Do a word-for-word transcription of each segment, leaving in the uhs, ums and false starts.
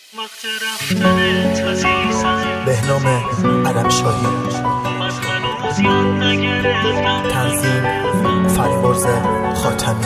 وقت رفتنت عزیزم بهنام علمشاهی، من هنوز یاد نگرفتم. تنظیم فریبرز خاتمی.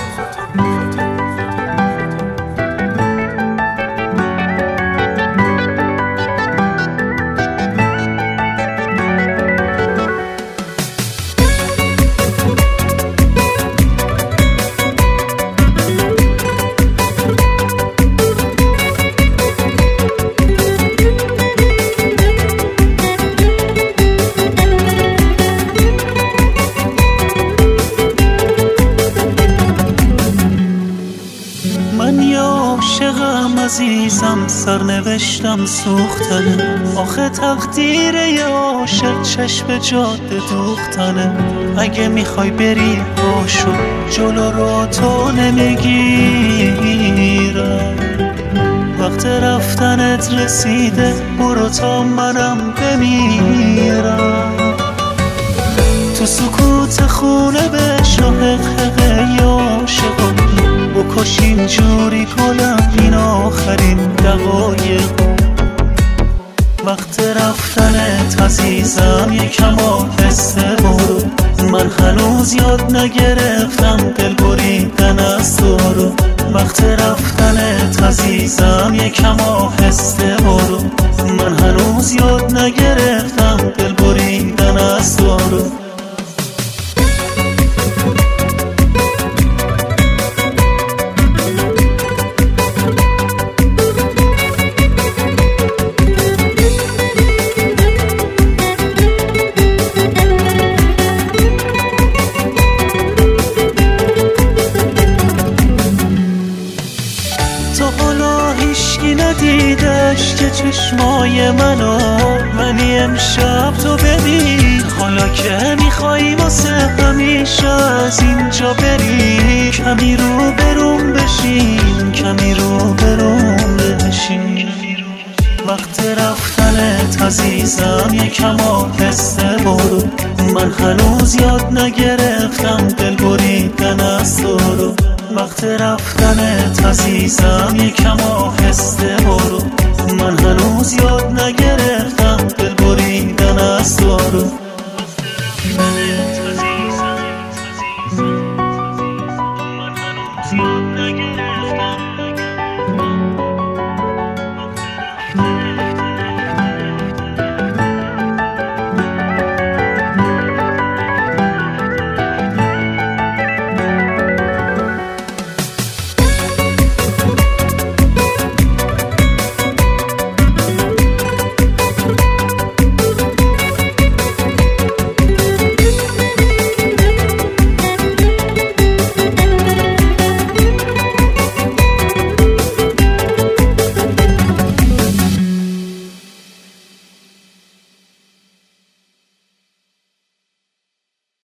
من یه عاشقم عزیزم، سرنوشتم سوختنه. آخه تقدیر یه عاشق چشم جاده دوختنه. اگه میخوای بری باشو جلو رو تو نمیگیرم. وقت رفتنت رسیده، برو تا منم بمیرم. تو سکوت خونه به شاه حقه یا عاشقم بکش اینجوری گلم، این آخرین دقایق. وقت رفتنت عزیزم یکم آهسته برو، من هنوز یاد نگرفتم دل بریدن از تو رو. وقت رفتنت عزیزم یکم آهسته برو، من هنوز یاد نگرفتم دل بریدن از تو رو. تو حالا هیشکی ندیدش که چشمای منو، ولی امشب تو ببین. حالا که میخوایی واسه همیشه از اینجا بری، کمی رو بروم بشین، کمی رو بروم بشین. وقت رفتنت عزیزم یکم آهسته برو، من هنوز یاد نگرفتم دل بریدن از تو رو. وقت رفتنت عزیزم یکم